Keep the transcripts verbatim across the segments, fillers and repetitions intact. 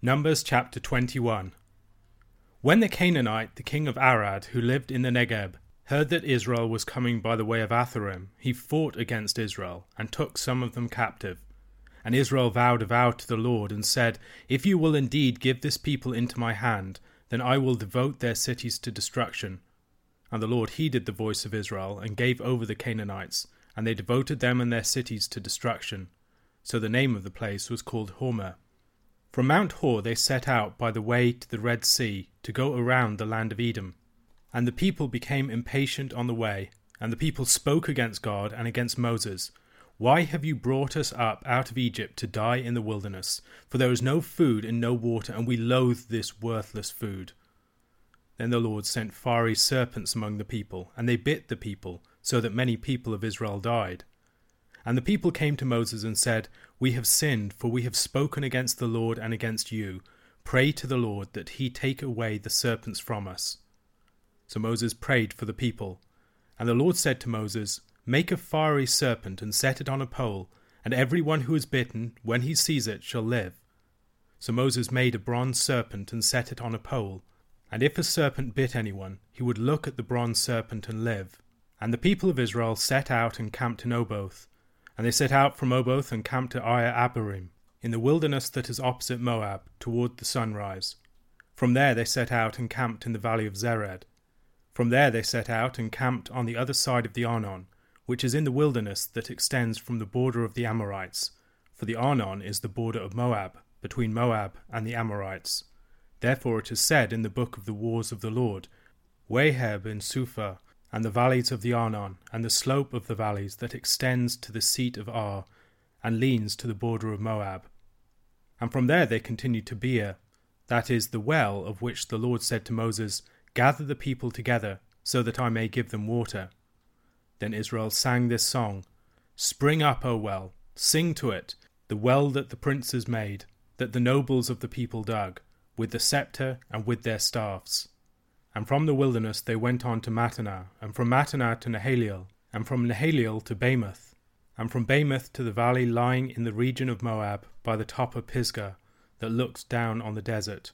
Numbers chapter twenty-one. When the Canaanite, the king of Arad, who lived in the Negeb, heard that Israel was coming by the way of Atharim, he fought against Israel, and took some of them captive. And Israel vowed a vow to the Lord, and said, If you will indeed give this people into my hand, then I will devote their cities to destruction. And the Lord heeded the voice of Israel, and gave over the Canaanites, and they devoted them and their cities to destruction. So the name of the place was called Hormah. From Mount Hor they set out by the way to the Red Sea, to go around the land of Edom. And the people became impatient on the way, and the people spoke against God and against Moses. Why have you brought us up out of Egypt to die in the wilderness? For there is no food and no water, and we loathe this worthless food. Then the Lord sent fiery serpents among the people, and they bit the people, so that many people of Israel died. And the people came to Moses and said, We have sinned, for we have spoken against the Lord and against you. Pray to the Lord that he take away the serpents from us. So Moses prayed for the people. And the Lord said to Moses, Make a fiery serpent and set it on a pole, and every one who is bitten, when he sees it, shall live. So Moses made a bronze serpent and set it on a pole. And if a serpent bit anyone, he would look at the bronze serpent and live. And the people of Israel set out and camped in Oboth. And they set out from Oboth and camped at Iye Abarim, in the wilderness that is opposite Moab, toward the sunrise. From there they set out and camped in the valley of Zered. From there they set out and camped on the other side of the Arnon, which is in the wilderness that extends from the border of the Amorites. For the Arnon is the border of Moab, between Moab and the Amorites. Therefore it is said in the book of the wars of the Lord, Waheb and Suphah, and the valleys of the Arnon, and the slope of the valleys that extends to the seat of Ar, and leans to the border of Moab. And from there they continued to Beer, that is, the well of which the Lord said to Moses, Gather the people together, so that I may give them water. Then Israel sang this song, Spring up, O well, sing to it, the well that the princes made, that the nobles of the people dug, with the scepter and with their staffs. And from the wilderness they went on to Mattanah, and from Mattanah to Nahaliel, and from Nahaliel to Bamoth, and from Bamoth to the valley lying in the region of Moab by the top of Pisgah, that looks down on the desert.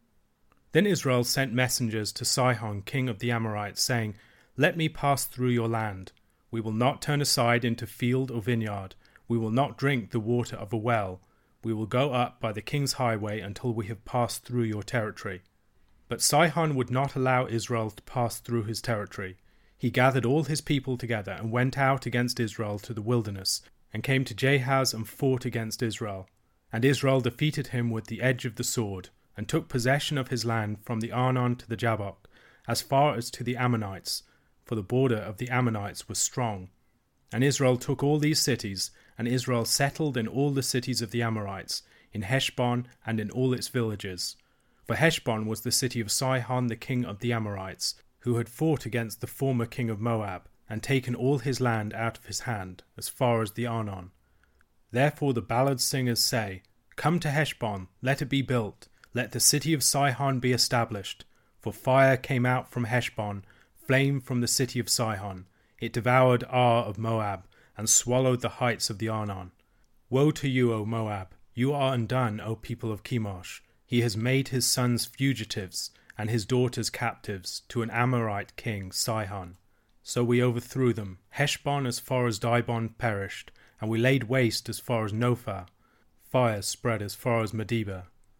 Then Israel sent messengers to Sihon king of the Amorites, saying, Let me pass through your land. We will not turn aside into field or vineyard. We will not drink the water of a well. We will go up by the king's highway until we have passed through your territory. But Sihon would not allow Israel to pass through his territory. He gathered all his people together and went out against Israel to the wilderness, and came to Jahaz and fought against Israel. And Israel defeated him with the edge of the sword, and took possession of his land from the Arnon to the Jabbok, as far as to the Ammonites, for the border of the Ammonites was strong. And Israel took all these cities, and Israel settled in all the cities of the Amorites, in Heshbon and in all its villages. For Heshbon was the city of Sihon the king of the Amorites, who had fought against the former king of Moab, and taken all his land out of his hand, as far as the Arnon. Therefore the ballad singers say, Come to Heshbon, let it be built, let the city of Sihon be established. For fire came out from Heshbon, flame from the city of Sihon. It devoured Ar of Moab, and swallowed the heights of the Arnon. Woe to you, O Moab! You are undone, O people of Chemosh! He has made his sons fugitives, and his daughters captives, to an Amorite king, Sihon. So we overthrew them. Heshbon as far as Dibon perished, and we laid waste as far as Nophah. Fire spread as far as Medeba.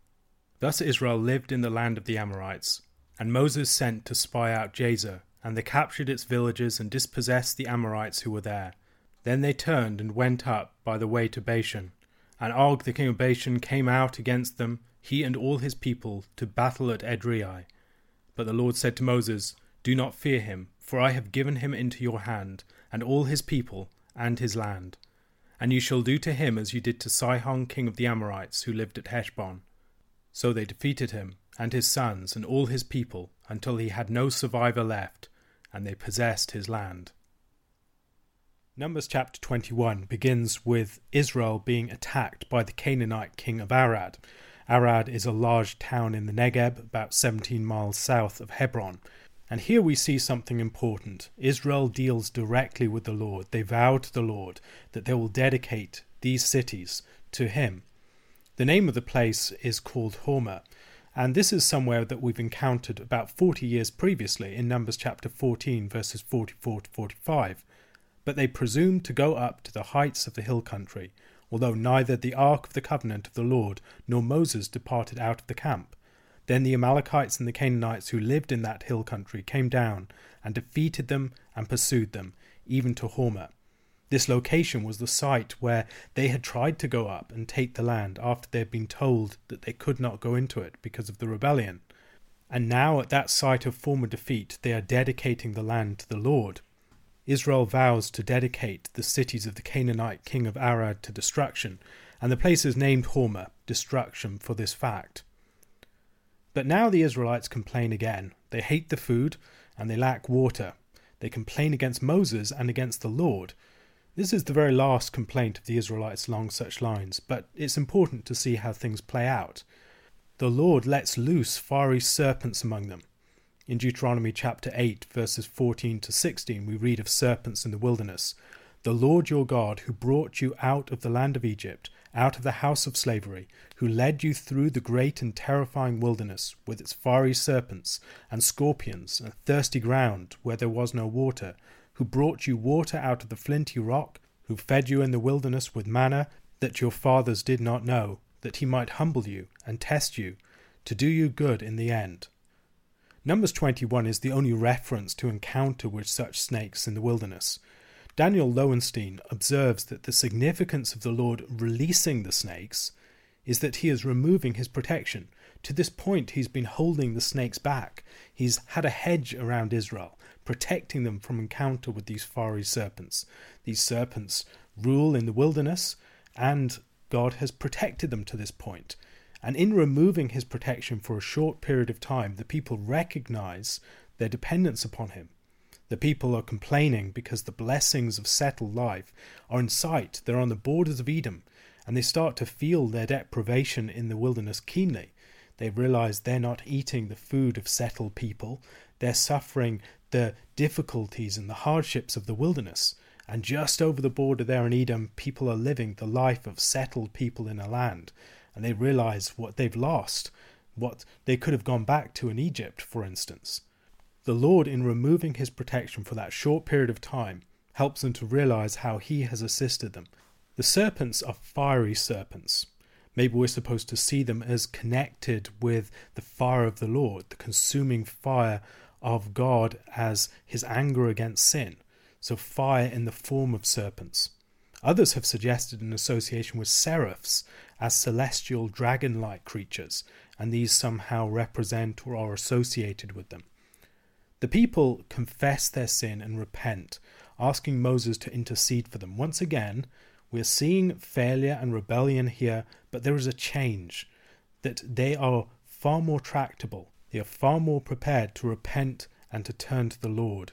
Thus Israel lived in the land of the Amorites. And Moses sent to spy out Jazer, and they captured its villages and dispossessed the Amorites who were there. Then they turned and went up by the way to Bashan. And Og the king of Bashan came out against them, he and all his people, to battle at Edrei. But the Lord said to Moses, Do not fear him, for I have given him into your hand, and all his people, and his land. And you shall do to him as you did to Sihon king of the Amorites, who lived at Heshbon. So they defeated him, and his sons, and all his people, until he had no survivor left, and they possessed his land. Numbers chapter twenty-one begins with Israel being attacked by the Canaanite king of Arad. Arad is a large town in the Negeb, about seventeen miles south of Hebron. And here we see something important. Israel deals directly with the Lord. They vow to the Lord that they will dedicate these cities to him. The name of the place is called Hormah, and this is somewhere that we've encountered about forty years previously in Numbers chapter fourteen, verses forty-four to forty-five. But they presumed to go up to the heights of the hill country, although neither the ark of the covenant of the Lord nor Moses departed out of the camp. Then the Amalekites and the Canaanites who lived in that hill country came down and defeated them and pursued them, even to Hormah. This location was the site where they had tried to go up and take the land after they had been told that they could not go into it because of the rebellion. And now at that site of former defeat they are dedicating the land to the Lord. Israel vows to dedicate the cities of the Canaanite king of Arad to destruction, and the place is named Hormah, destruction, for this fact. But now the Israelites complain again. They hate the food and they lack water. They complain against Moses and against the Lord. This is the very last complaint of the Israelites along such lines, but it's important to see how things play out. The Lord lets loose fiery serpents among them. In Deuteronomy chapter eight, verses fourteen to sixteen, we read of serpents in the wilderness. The Lord your God, who brought you out of the land of Egypt, out of the house of slavery, who led you through the great and terrifying wilderness with its fiery serpents and scorpions and thirsty ground where there was no water, who brought you water out of the flinty rock, who fed you in the wilderness with manna that your fathers did not know, that he might humble you and test you, to do you good in the end. Numbers twenty-one is the only reference to encounter with such snakes in the wilderness. Daniel Lowenstein observes that the significance of the Lord releasing the snakes is that he is removing his protection. To this point, he's been holding the snakes back. He's had a hedge around Israel, protecting them from encounter with these fiery serpents. These serpents rule in the wilderness, and God has protected them to this point. And in removing his protection for a short period of time, the people recognize their dependence upon him. The people are complaining because the blessings of settled life are in sight. They're on the borders of Edom, and they start to feel their deprivation in the wilderness keenly. They realize they're not eating the food of settled people. They're suffering the difficulties and the hardships of the wilderness. And just over the border there in Edom, people are living the life of settled people in a land. And they realize what they've lost, what they could have gone back to in Egypt, for instance. The Lord, in removing his protection for that short period of time, helps them to realize how he has assisted them. The serpents are fiery serpents. Maybe we're supposed to see them as connected with the fire of the Lord, the consuming fire of God as his anger against sin. So fire in the form of serpents. Others have suggested an association with seraphs as celestial dragon-like creatures, and these somehow represent or are associated with them. The people confess their sin and repent, asking Moses to intercede for them. Once again, we're seeing failure and rebellion here, but there is a change, that they are far more tractable. They are far more prepared to repent and to turn to the Lord.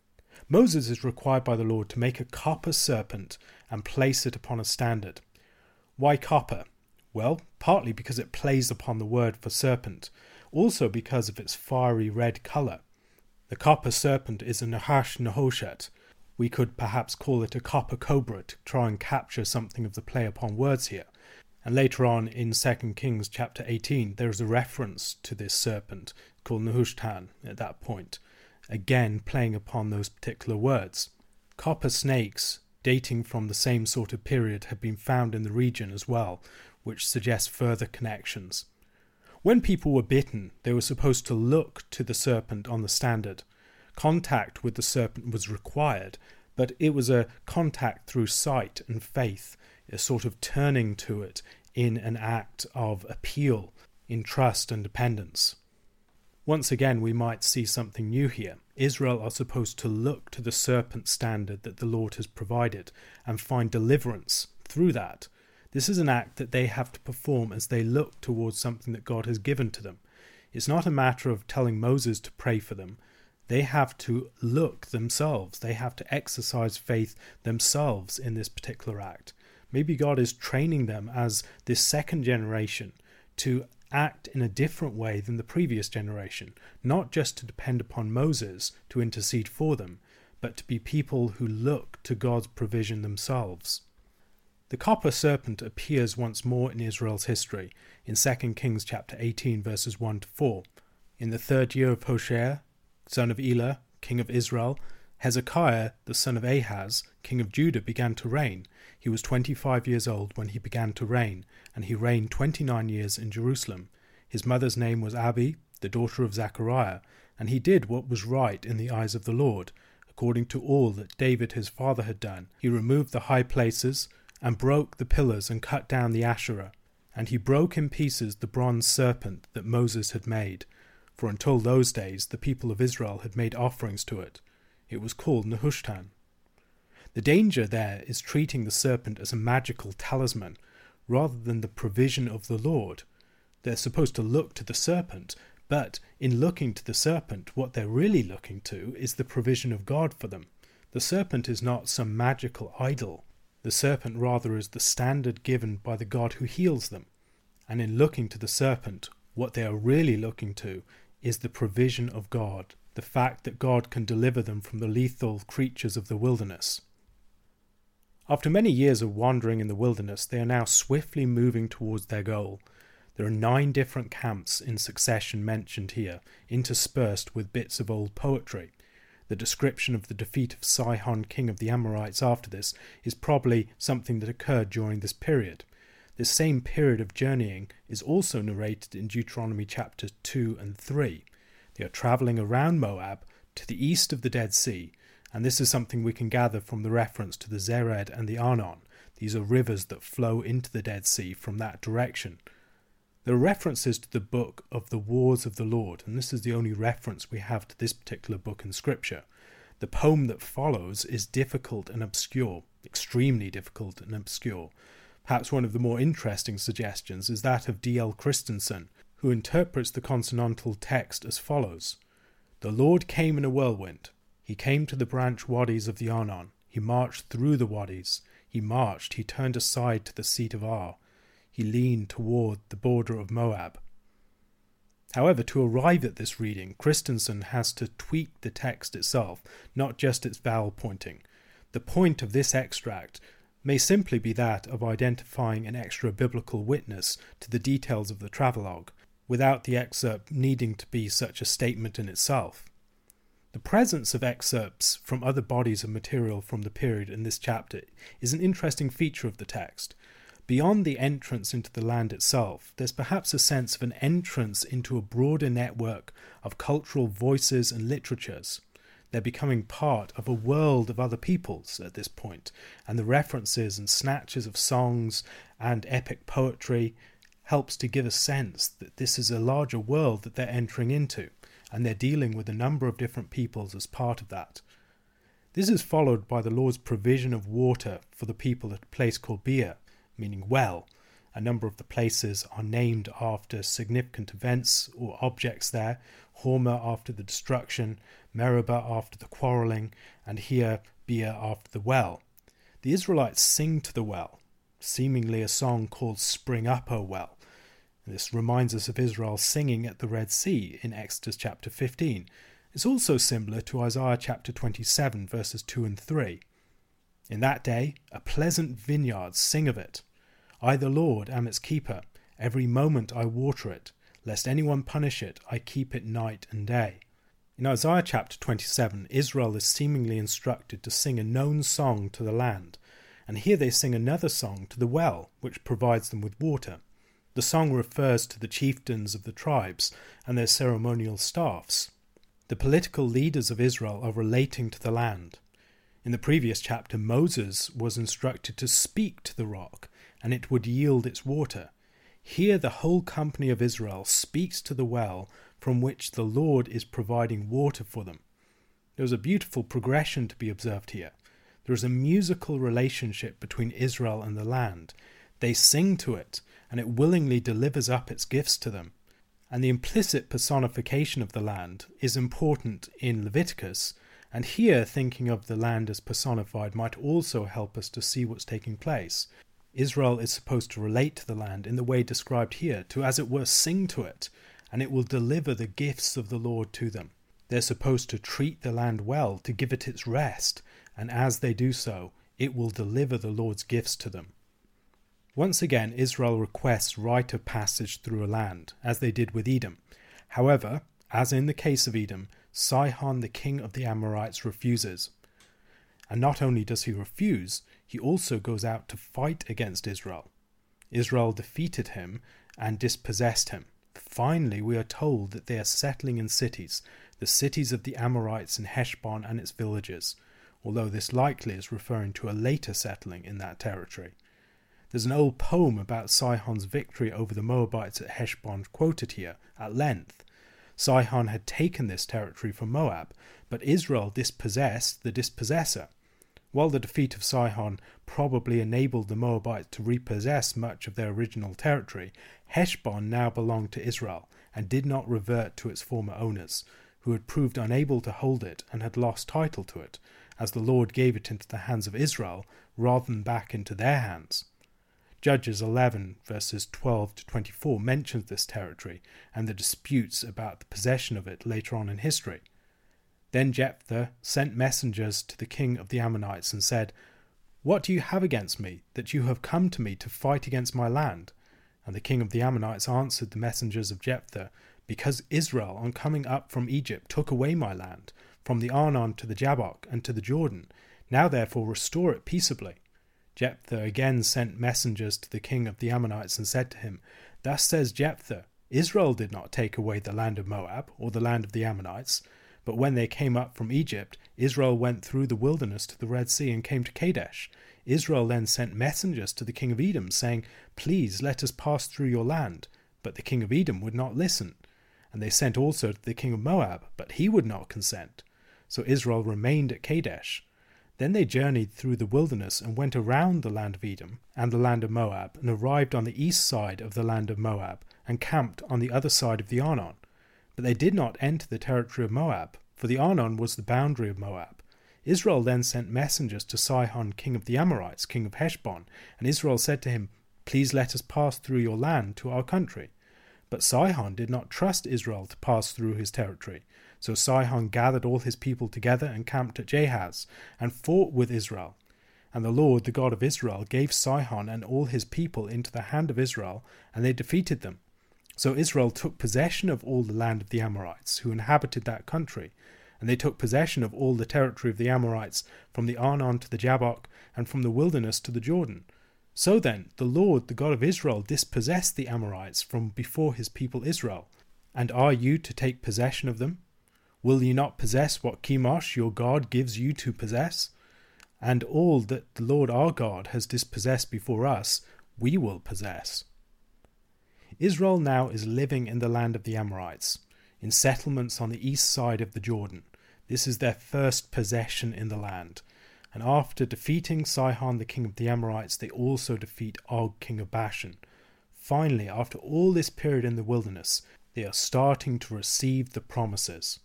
Moses is required by the Lord to make a copper serpent and place it upon a standard. Why copper? Well, partly because it plays upon the word for serpent, also because of its fiery red colour. The copper serpent is a Nahash Nehoshet. We could perhaps call it a copper cobra to try and capture something of the play upon words here. And later on in Second Kings chapter eighteen, there is a reference to this serpent called Nehushtan at that point, again playing upon those particular words. Copper snakes dating from the same sort of period have been found in the region as well, which suggests further connections. When people were bitten, they were supposed to look to the serpent on the standard. Contact with the serpent was required, but it was a contact through sight and faith, a sort of turning to it in an act of appeal, in trust and dependence. Once again, we might see something new here. Israel are supposed to look to the serpent standard that the Lord has provided and find deliverance through that. This is an act that they have to perform as they look towards something that God has given to them. It's not a matter of telling Moses to pray for them. They have to look themselves. They have to exercise faith themselves in this particular act. Maybe God is training them as this second generation to act in a different way than the previous generation, not just to depend upon Moses to intercede for them, but to be people who look to God's provision themselves. The copper serpent appears once more in Israel's history, in Second Kings chapter eighteen, verses one to four. In the third year of Hoshea, son of Elah, king of Israel, Hezekiah, the son of Ahaz, king of Judah, began to reign. He was twenty-five years old when he began to reign, and he reigned twenty-nine years in Jerusalem. His mother's name was Abi, the daughter of Zechariah, and he did what was right in the eyes of the Lord, according to all that David his father had done. He removed the high places, and broke the pillars, and cut down the Asherah. And he broke in pieces the bronze serpent that Moses had made, for until those days the people of Israel had made offerings to it. It was called Nehushtan. The danger there is treating the serpent as a magical talisman, rather than the provision of the Lord. They're supposed to look to the serpent, but in looking to the serpent, what they're really looking to is the provision of God for them. The serpent is not some magical idol. The serpent rather is the standard given by the God who heals them. And in looking to the serpent, what they are really looking to is the provision of God, the fact that God can deliver them from the lethal creatures of the wilderness. After many years of wandering in the wilderness, they are now swiftly moving towards their goal. There are nine different camps in succession mentioned here, interspersed with bits of old poetry. The description of the defeat of Sihon, king of the Amorites, after this is probably something that occurred during this period. This same period of journeying is also narrated in Deuteronomy chapters two and three. They are travelling around Moab to the east of the Dead Sea, and this is something we can gather from the reference to the Zered and the Arnon. These are rivers that flow into the Dead Sea from that direction. There are references to the book of the Wars of the Lord, and this is the only reference we have to this particular book in Scripture. The poem that follows is difficult and obscure, extremely difficult and obscure. Perhaps one of the more interesting suggestions is that of D L Christensen, who interprets the consonantal text as follows. The Lord came in a whirlwind. He came to the branch wadis of the Arnon. He marched through the wadis. He marched, he turned aside to the seat of Ar. He leaned toward the border of Moab. However, to arrive at this reading, Christensen has to tweak the text itself, not just its vowel pointing. The point of this extract may simply be that of identifying an extra biblical witness to the details of the travelogue, without the excerpt needing to be such a statement in itself. The presence of excerpts from other bodies of material from the period in this chapter is an interesting feature of the text. Beyond the entrance into the land itself, there's perhaps a sense of an entrance into a broader network of cultural voices and literatures. They're becoming part of a world of other peoples at this point, and the references and snatches of songs and epic poetry helps to give a sense that this is a larger world that they're entering into, and they're dealing with a number of different peoples as part of that. This is followed by the Lord's provision of water for the people at a place called Beer, meaning well. A number of the places are named after significant events or objects there. Hormah after the destruction, Meribah after the quarrelling, and here Beer after the well. The Israelites sing to the well, seemingly a song called Spring Up, O Well. This reminds us of Israel singing at the Red Sea in Exodus chapter fifteen. It's also similar to Isaiah chapter twenty-seven, verses two and three. In that day, a pleasant vineyard, sing of it. I, the Lord, am its keeper. Every moment I water it. Lest anyone punish it, I keep it night and day. In Isaiah chapter twenty-seven, Israel is seemingly instructed to sing a known song to the land, and here they sing another song to the well, which provides them with water. The song refers to the chieftains of the tribes and their ceremonial staffs. The political leaders of Israel are relating to the land. In the previous chapter, Moses was instructed to speak to the rock, and it would yield its water. Here the whole company of Israel speaks to the well from which the Lord is providing water for them. There is a beautiful progression to be observed here. There is a musical relationship between Israel and the land. They sing to it, and it willingly delivers up its gifts to them. And the implicit personification of the land is important in Leviticus, and here thinking of the land as personified might also help us to see what's taking place. Israel is supposed to relate to the land in the way described here, to as it were sing to it, and it will deliver the gifts of the Lord to them. They're supposed to treat the land well, to give it its rest, and as they do so, it will deliver the Lord's gifts to them. Once again, Israel requests right of passage through a land, as they did with Edom. However, as in the case of Edom, Sihon, the king of the Amorites, refuses. And not only does he refuse, he also goes out to fight against Israel. Israel defeated him and dispossessed him. Finally, we are told that they are settling in cities, the cities of the Amorites in Heshbon and its villages, although this likely is referring to a later settling in that territory. There's an old poem about Sihon's victory over the Moabites at Heshbon quoted here at length. Sihon had taken this territory from Moab, but Israel dispossessed the dispossessor. While the defeat of Sihon probably enabled the Moabites to repossess much of their original territory, Heshbon now belonged to Israel and did not revert to its former owners, who had proved unable to hold it and had lost title to it, as the Lord gave it into the hands of Israel rather than back into their hands. Judges eleven verses twelve to twenty-four mentions this territory and the disputes about the possession of it later on in history. Then Jephthah sent messengers to the king of the Ammonites and said, "What do you have against me, that you have come to me to fight against my land?" And the king of the Ammonites answered the messengers of Jephthah, "Because Israel, on coming up from Egypt, took away my land, from the Arnon to the Jabbok and to the Jordan. Now therefore restore it peaceably." Jephthah again sent messengers to the king of the Ammonites and said to him, "Thus says Jephthah, Israel did not take away the land of Moab, or the land of the Ammonites, but when they came up from Egypt, Israel went through the wilderness to the Red Sea and came to Kadesh. Israel then sent messengers to the king of Edom, saying, 'Please let us pass through your land.' But the king of Edom would not listen. And they sent also to the king of Moab, but he would not consent. So Israel remained at Kadesh. Then they journeyed through the wilderness and went around the land of Edom and the land of Moab, and arrived on the east side of the land of Moab, and camped on the other side of the Arnon. But they did not enter the territory of Moab, for the Arnon was the boundary of Moab. Israel then sent messengers to Sihon, king of the Amorites, king of Heshbon, and Israel said to him, "Please let us pass through your land to our country." But Sihon did not trust Israel to pass through his territory. So Sihon gathered all his people together and camped at Jahaz, and fought with Israel. And the Lord, the God of Israel, gave Sihon and all his people into the hand of Israel, and they defeated them. So Israel took possession of all the land of the Amorites, who inhabited that country, and they took possession of all the territory of the Amorites, from the Arnon to the Jabbok, and from the wilderness to the Jordan. So then, the Lord, the God of Israel, dispossessed the Amorites from before his people Israel. And are you to take possession of them? Will ye not possess what Chemosh your God gives you to possess? And all that the Lord our God has dispossessed before us, we will possess. Israel now is living in the land of the Amorites, in settlements on the east side of the Jordan. This is their first possession in the land. And after defeating Sihon, the king of the Amorites, they also defeat Og, king of Bashan. Finally, after all this period in the wilderness, they are starting to receive the promises.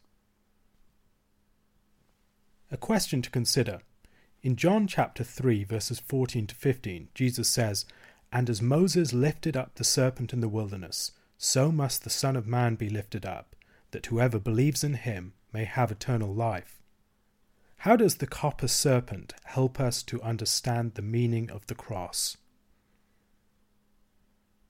A question to consider. In John chapter three, verses fourteen to fifteen, Jesus says, "And as Moses lifted up the serpent in the wilderness, so must the Son of Man be lifted up, that whoever believes in him may have eternal life." How does the copper serpent help us to understand the meaning of the cross?